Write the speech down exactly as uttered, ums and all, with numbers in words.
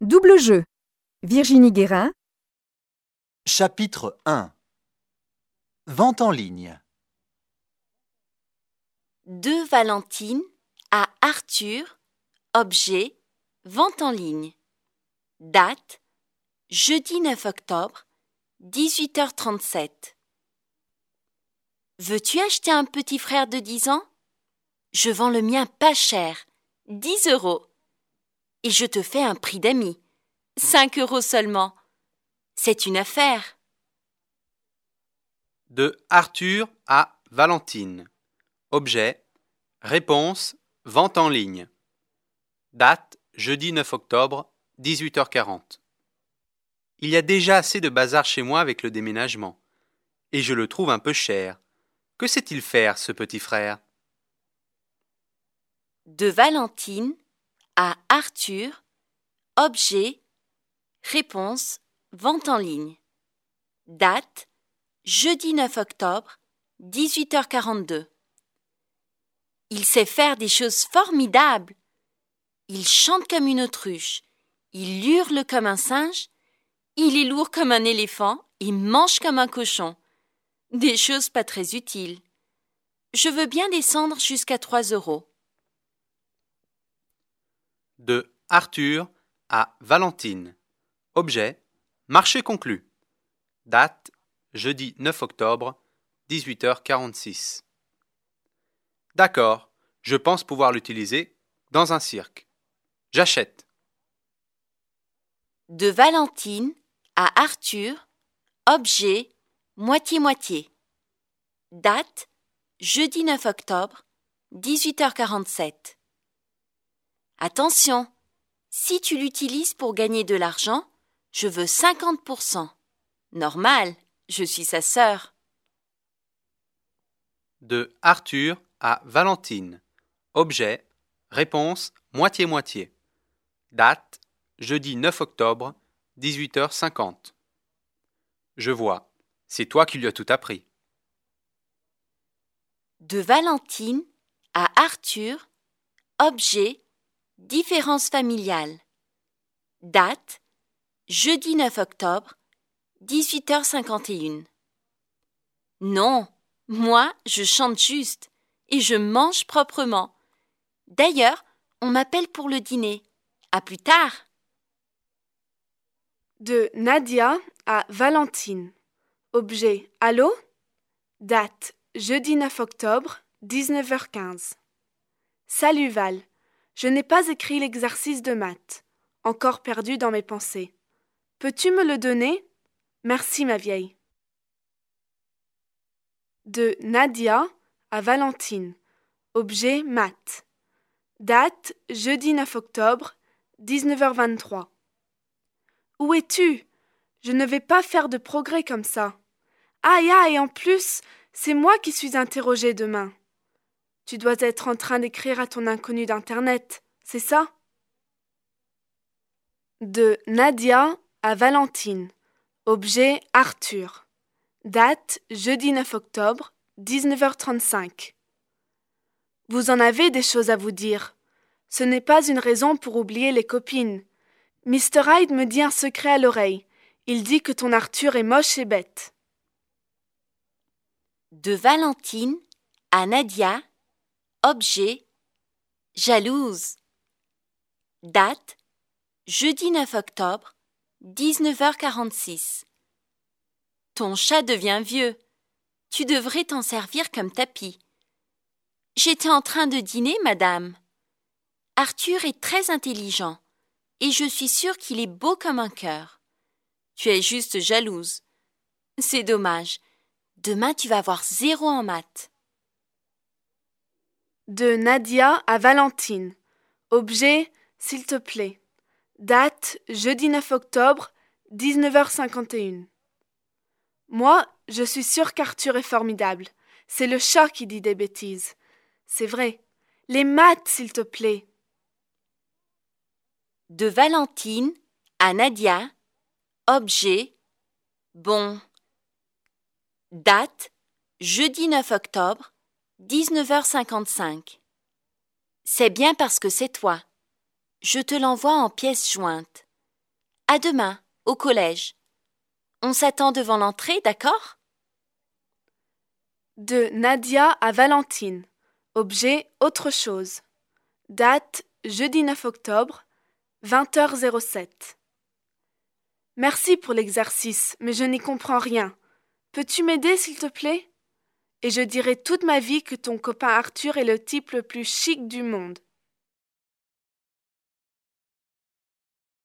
Double jeu. Virginie Guérin. Chapitre un. Vente en ligne. De Valentine à Arthur, objet, vente en ligne. Date, jeudi neuf octobre, dix-huit heures trente-sept. Veux-tu acheter un petit frère de dix ans? Je vends le mien pas cher, dix euros. Et je te fais un prix d'ami, cinq euros seulement. C'est une affaire. De Arthur à Valentine. Objet, réponse, vente en ligne. Date, jeudi neuf octobre, dix-huit heures quarante. Il y a déjà assez de bazar chez moi avec le déménagement. Et je le trouve un peu cher. Que sait-il faire, ce petit frère? De Valentine à Arthur, objet, réponse, vente en ligne. Date, jeudi neuf octobre, dix-huit heures quarante-deux. Il sait faire des choses formidables. Il chante comme une autruche, il hurle comme un singe, il est lourd comme un éléphant et mange comme un cochon. Des choses pas très utiles. Je veux bien descendre jusqu'à trois euros. De Arthur à Valentine. Objet, marché conclu. Date, jeudi neuf octobre, dix-huit heures quarante-six. D'accord, je pense pouvoir l'utiliser dans un cirque. J'achète. De Valentine à Arthur, objet, moitié-moitié. Date, jeudi neuf octobre, dix-huit heures quarante-sept. Attention, si tu l'utilises pour gagner de l'argent, je veux cinquante pour cent. Normal, je suis sa sœur. De Arthur à Valentine. Objet, réponse, moitié-moitié. Date, jeudi neuf octobre, dix-huit heures cinquante. Je vois, c'est toi qui lui as tout appris. De Valentine à Arthur, objet, différence familiale. Date, jeudi neuf octobre, dix-huit heures cinquante et une. Non, moi, je chante juste et je mange proprement. D'ailleurs, on m'appelle pour le dîner. À plus tard. De Nadia à Valentine. Objet, allô? Date, jeudi neuf octobre, dix-neuf heures quinze. Salut Val, je n'ai pas écrit l'exercice de maths, encore perdu dans mes pensées. Peux-tu me le donner? Merci ma vieille. De Nadia à Valentine. Objet, maths. Date, jeudi neuf octobre, dix-neuf heures vingt-trois. Où es-tu? Je ne vais pas faire de progrès comme ça. Aïe, aïe, en plus, c'est moi qui suis interrogée demain. Tu dois être en train d'écrire à ton inconnu d'Internet, c'est ça? De Nadia à Valentine. Objet, Arthur. Date, jeudi neuf octobre, dix-neuf heures trente-cinq. Vous en avez des choses à vous dire. Ce n'est pas une raison pour oublier les copines. mister Hyde me dit un secret à l'oreille. Il dit que ton Arthur est moche et bête. De Valentine à Nadia, objet, jalouse. Date, jeudi neuf octobre, dix-neuf heures quarante-six. Ton chat devient vieux. Tu devrais t'en servir comme tapis. J'étais en train de dîner, madame. Arthur est très intelligent et je suis sûre qu'il est beau comme un cœur. Tu es juste jalouse. C'est dommage. Demain, tu vas avoir zéro en maths. De Nadia à Valentine. Objet, s'il te plaît. Date, jeudi neuf octobre, dix-neuf heures cinquante et une. Moi, je suis sûre qu'Arthur est formidable. C'est le chat qui dit des bêtises. C'est vrai. Les maths, s'il te plaît. De Valentine à Nadia, objet, bon. Date, jeudi neuf octobre, dix-neuf heures cinquante-cinq. C'est bien parce que c'est toi. Je te l'envoie en pièces jointes. À demain, au collège. On s'attend devant l'entrée, d'accord? De Nadia à Valentine. Objet autre chose. Date jeudi neuf octobre, vingt heures zéro sept. Merci pour l'exercice, mais je n'y comprends rien. Peux-tu m'aider, s'il te plaît? Et je dirai toute ma vie que ton copain Arthur est le type le plus chic du monde.